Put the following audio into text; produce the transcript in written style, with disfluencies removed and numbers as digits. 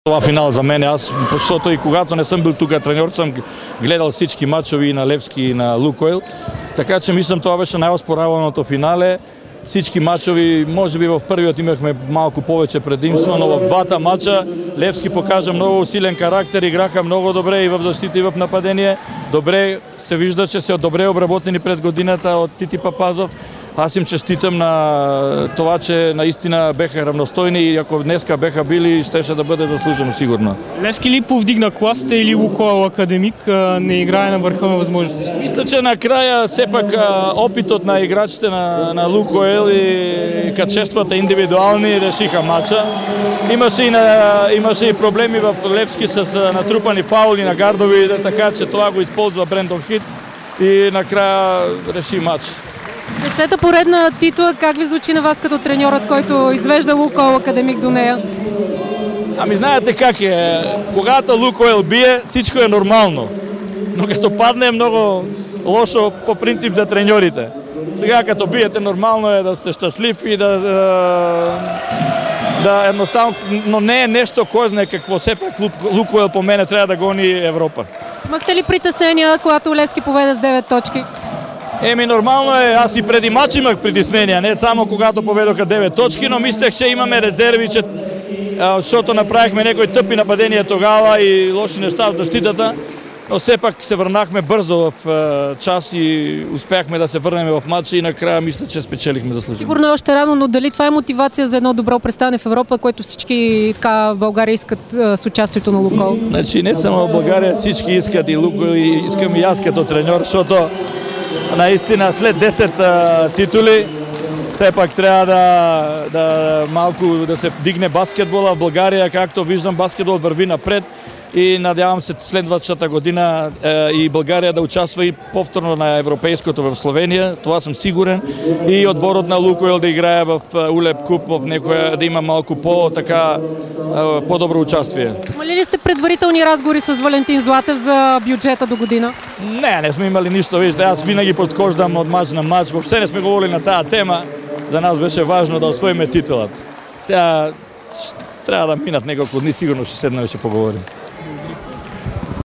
Това финал за мен, защото и когато не съм бил тук треньор, съм гледал всички мачови на Левски и на Лукойл. Така че мислям, това беше най-оспорваното финале. Всички мачови, може би в първият имахме малко повече предимство, но в двата мача Левски покажа много силен характер, играха много добре и в защита и в нападение. Добре се вижда, че са добре обработени през годината от Тити Папазов. Аз им честитам на това, че наистина беха равностойни и ако днеска беха били, щеше да бъде заслужено сигурно. Левски ли повдигна класата или Лукойл Академик не играе на върха на възможности? Мисля, че накрая все пак опитът на играчите на Лукойл и качествата индивидуални решиха матча. Имаше и проблеми в Левски с натрупани фаули на гардови, така че това го използва Брендон Хит и накрая реши матч. 10-та поредна титла, как ви звучи на вас като треньорът, който извежда Лукойл Академик до нея? Ами знаете как е, когато Лукойл бие, всичко е нормално, но като падне е много лошо по принцип за треньорите. Сега като биете, нормално е да сте щастлив и да едностранно, но не е нещо, кой знае какво, все пак Лукойл по мене трябва да гони Европа. Имахте ли притеснения, когато Левски поведе с 9 точки? Нормално е, аз и преди матч имах притеснения, не само когато поведоха 9 точки, но мислех, че имаме резерви, защото направихме някои тъпи нападения тогава и лоши неща в защитата, но все пак се върнахме бързо в час и успяхме да се върнем в матча и накрая мисля, че спечелихме заслужено. Сигурно е още рано, но дали това е мотивация за едно добро представяне в Европа, което всички в България искат с участието на Лукойл? Значи не само в България, всички искат и Лукойл, и искам и аз като треньор, защото наистина след 10 титули все пак трябва малко да се дигне баскетбола в България, както виждам баскетбол върви напред и надявам се следващата година и България да участва и повторно на европейското в Словения, това съм сигурен, и отборът на Лукойл да играе в Улеп Куп, в някоя, да има малко по-добро участие. Имали ли сте предварителни разговори с Валентин Златев за бюджета до година? Не сме имали нищо, вижте, аз винаги подхождам от мач на мач, въобще не сме говорили на тази тема, за нас беше важно да освоиме титулът. Сега трябва да минат няколко дни, сигурно ще седнем и ще поговорим.